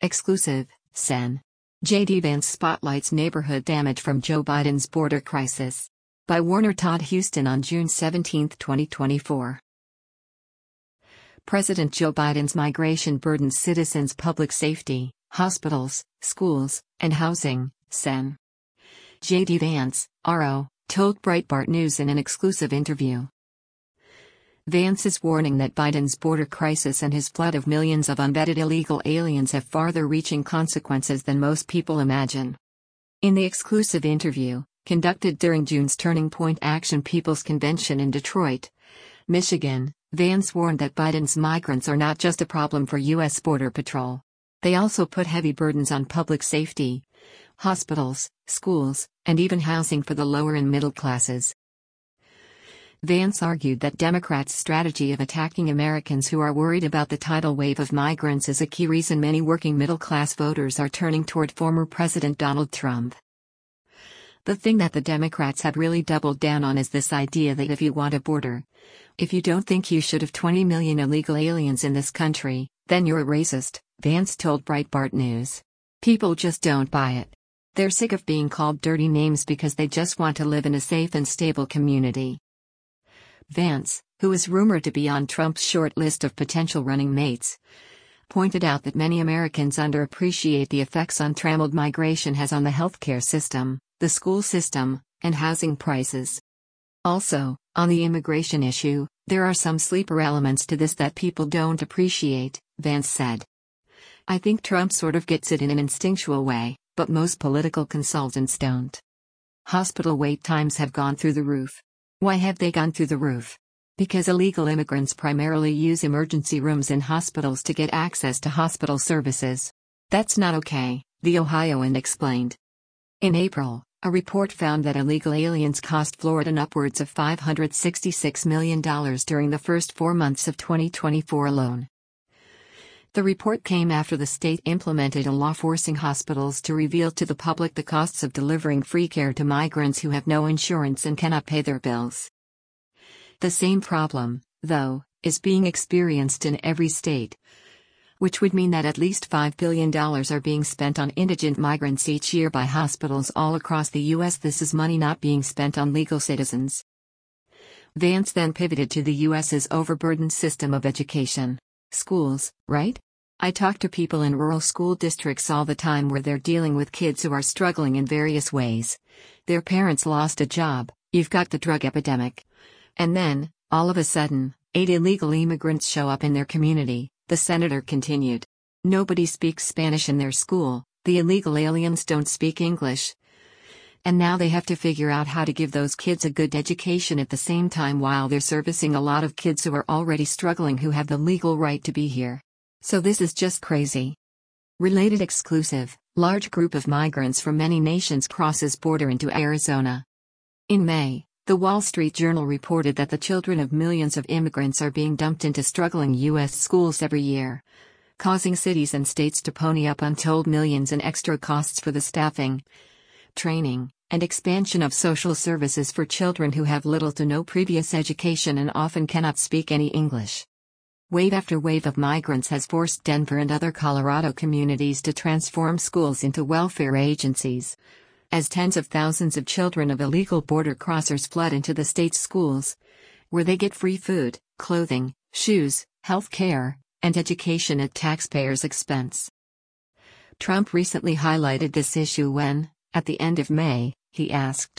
Exclusive, Sen. J.D. Vance spotlights neighborhood damage from Joe Biden's border crisis. By Warner Todd Huston on June 17, 2024. President Joe Biden's migration burdens citizens' public safety, hospitals, schools, and housing, Sen. J.D. Vance, RO, told Breitbart News in an exclusive interview. Vance is warning that Biden's border crisis and his flood of millions of unvetted illegal aliens have farther-reaching consequences than most people imagine. In the exclusive interview, conducted during June's Turning Point Action People's Convention in Detroit, Michigan, Vance warned that Biden's migrants are not just a problem for U.S. Border Patrol. They also put heavy burdens on public safety, hospitals, schools, and even housing for the lower and middle classes. Vance argued that Democrats' strategy of attacking Americans who are worried about the tidal wave of migrants is a key reason many working middle-class voters are turning toward former President Donald Trump. The thing that the Democrats have really doubled down on is this idea that if you want a border, if you don't think you should have 20 million illegal aliens in this country, then you're a racist, Vance told Breitbart News. People just don't buy it. They're sick of being called dirty names because they just want to live in a safe and stable community. Vance, who is rumored to be on Trump's short list of potential running mates, pointed out that many Americans underappreciate the effects untrammeled migration has on the healthcare system, the school system, and housing prices. Also, on the immigration issue, there are some sleeper elements to this that people don't appreciate, Vance said. I think Trump sort of gets it in an instinctual way, but most political consultants don't. Hospital wait times have gone through the roof. Why have they gone through the roof? Because illegal immigrants primarily use emergency rooms in hospitals to get access to hospital services. That's not okay, the Ohioan explained. In April, a report found that illegal aliens cost Florida upwards of $566 million during the first 4 months of 2024 alone. The report came after the state implemented a law forcing hospitals to reveal to the public the costs of delivering free care to migrants who have no insurance and cannot pay their bills. The same problem, though, is being experienced in every state, which would mean that at least $5 billion are being spent on indigent migrants each year by hospitals all across the U.S. This is money not being spent on legal citizens. Vance then pivoted to the U.S.'s overburdened system of education. Schools, right? I talk to people in rural school districts all the time where they're dealing with kids who are struggling in various ways. Their parents lost a job, you've got the drug epidemic. And then, all of a sudden, 8 illegal immigrants show up in their community, the senator continued. Nobody speaks Spanish in their school, the illegal aliens don't speak English. And now they have to figure out how to give those kids a good education at the same time while they're servicing a lot of kids who are already struggling who have the legal right to be here. So this is just crazy. Related exclusive, large group of migrants from many nations crosses border into Arizona. In May, the Wall Street Journal reported that the children of millions of immigrants are being dumped into struggling U.S. schools every year, causing cities and states to pony up untold millions in extra costs for the staffing, training, and expansion of social services for children who have little to no previous education and often cannot speak any English. Wave after wave of migrants has forced Denver and other Colorado communities to transform schools into welfare agencies, as tens of thousands of children of illegal border crossers flood into the state's schools, where they get free food, clothing, shoes, health care, and education at taxpayers' expense. Trump recently highlighted this issue when, at the end of May, he asked,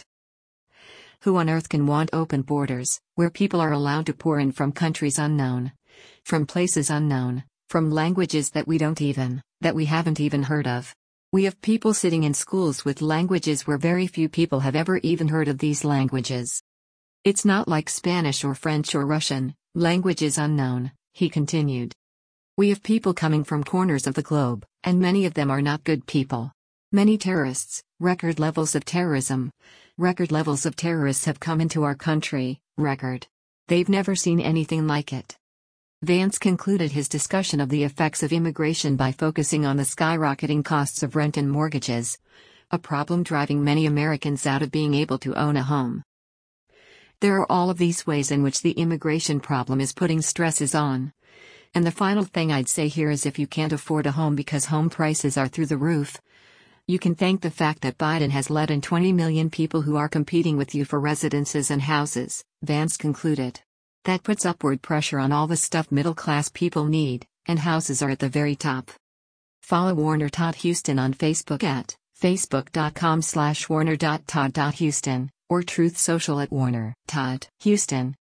"Who on earth can want open borders, where people are allowed to pour in from countries unknown? From places unknown, from languages that we haven't even heard of. We have people sitting in schools with languages where very few people have ever even heard of these languages. It's not like Spanish or French or Russian, languages unknown," he continued. "We have people coming from corners of the globe, and many of them are not good people. Many terrorists, record levels of terrorism. Record levels of terrorists have come into our country, record. They've never seen anything like it." Vance concluded his discussion of the effects of immigration by focusing on the skyrocketing costs of rent and mortgages, a problem driving many Americans out of being able to own a home. There are all of these ways in which the immigration problem is putting stresses on And the final thing I'd say here is if you can't afford a home because home prices are through the roof, you can thank the fact that Biden has let in 20 million people who are competing with you for residences and houses, Vance concluded. That puts upward pressure on all the stuff middle-class people need, and houses are at the very top. Follow Warner Todd Houston on Facebook at facebook.com/warner.todd.houston or Truth Social at Warner Todd Houston.